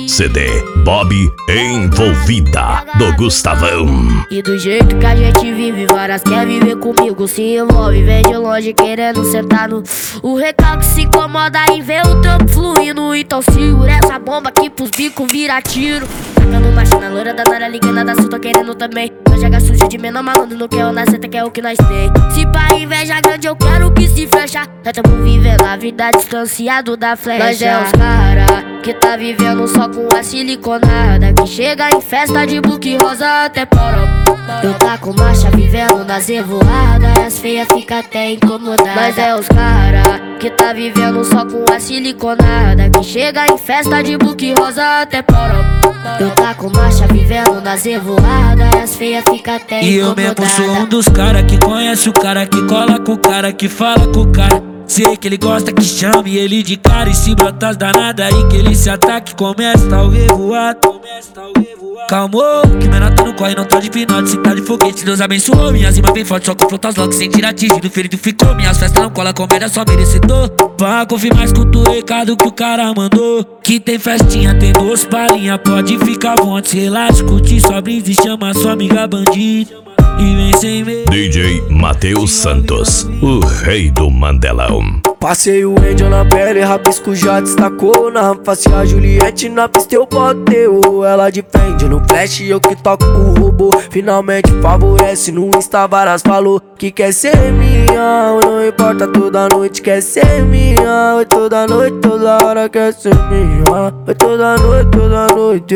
CD Bob Envolvida, do Gustavão. E do jeito que a gente vive, várias quer viver comigo, se envolve, vem de longe querendo sentar no... O recalque se incomoda em ver o trampo fluindo. Então segura essa bomba aqui pros bicos vira tiro. Tacando machina, loira da Nara ligando da Sul, tô querendo também. Nós joga sujo de menor malandro, não quer o nascente, quer o que nós tem. Se pra inveja grande eu quero que se fecha. Nós tamo vivendo a vida distanciado da flecha. Nós é os cara que tá vivendo só com a siliconada, que chega em festa de buque rosa até poró. Eu tá com marcha vivendo nas revoadas, as feias fica até incomodadas. Mas é os cara que tá vivendo só com a siliconada, que chega em festa de buque rosa até poró. Eu tá com marcha vivendo nas revoadas, as feias fica até incomodadas. E eu mesmo sou um dos cara que conhece o cara, que cola com o cara, que fala com o cara. Sei que ele gosta que chame ele de cara, e se brotar as danadas aí que ele se ataque, começa o revoado. Calmou, que menor tá no corre, não tá de pinote, se tá de foguete, Deus abençoou. Minhas rimas bem fortes, só confronta as logo sem tirar atingido, ferido ficou. Minhas festas não cola, comédia só merecedor. Pra confirmar, escuta o recado que o cara mandou, que tem festinha, tem duas palhinhas, pode ficar à vontade, relaxa, curte sua brisa e chama sua amiga bandida. E vem sem medo. DJ Matheus Santos, o rei do Mandelão. Passei o Angel na pele, rabisco já destacou. Na face a Juliette, na pista eu botei. Ela de frente no flash, eu que toco o robô. Finalmente favorece, no Insta várias falou que quer ser minha. Não importa, toda noite quer ser minha. Oi, toda noite, toda hora quer ser minha. Oi, toda noite, toda noite.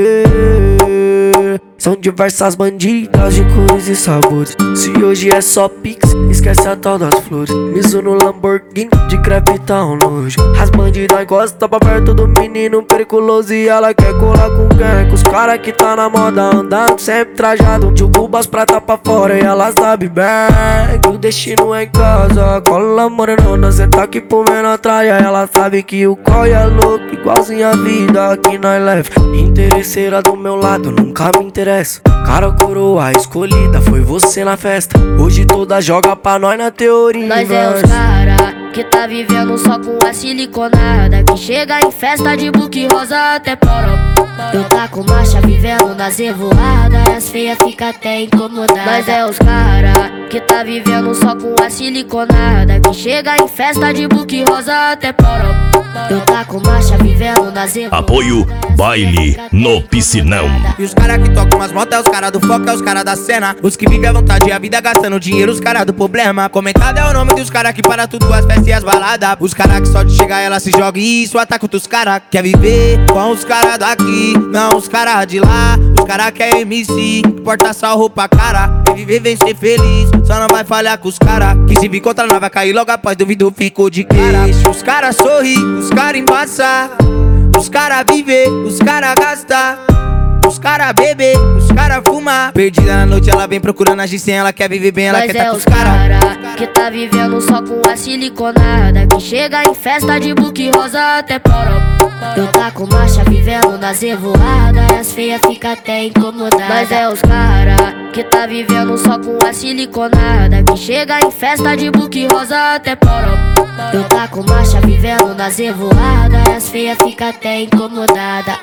São diversas bandidas de cores e sabores. Se hoje é só pix, esquece a tal das flores. Miso no Lamborghini, de crepe tá um nojo. As bandidas gostam pra perto do menino periculoso, e ela quer colar com quem? Com os cara que tá na moda, andando sempre trajado. De as prata pra fora e elas sabem bem que o destino é em casa. Cola morenona, cê tá aqui por menor traia. Ela sabe que o coi é louco, igualzinho a vida que nós leva. Interesseira do meu lado, nunca me interessa. Cara, coroa escolhida, foi você na festa. Hoje toda joga pra nós na teoria. Nós é os cara que tá vivendo só com a siliconada, que chega em festa de buque rosa até poró. Eu tá com marcha vivendo nas revoadas, as feias fica até incomodadas. Nós é os cara que tá vivendo só com a siliconada, que chega em festa de buque rosa até poró. Eu tá com marcha vivendo nas revoadas. Apoio Baile no Piscinão. E os cara que tocam as motos é os cara do foco, é os cara da cena. Os que vivem à vontade e a vida gastando dinheiro, os cara do problema. Comentado é o nome dos cara que para tudo, as festas e as baladas. Os cara que só de chegar ela se joga e isso ataca outros cara. Quer viver com os cara daqui, não os cara de lá. Os cara que é MC, porta só roupa cara. Quer viver, vem ser feliz, só não vai falhar com os cara. Que se vir contra nós vai cair logo após, duvido ficou de cara. Os cara sorri, os cara embaça. Os cara viver, os cara gasta. Os cara bebe, os cara fuma. Perdida na noite ela vem procurando agir sem, ela quer viver bem, ela Mas quer é tá com os os cara que tá vivendo só com a siliconada, que chega em festa de buque rosa até poró. Eu tá com marcha vivendo nas revoadas, as feias fica até incomodadas. Mas é os cara que tá vivendo só com a siliconada, que chega em festa de buque rosa até poró. Eu tá com marcha vivendo nas revoadas, as feias fica até incomodadas.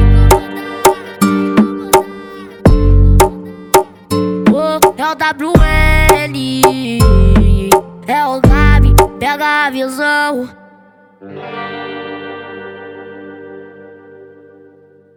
É o WN, é o Gabi, pega a visão.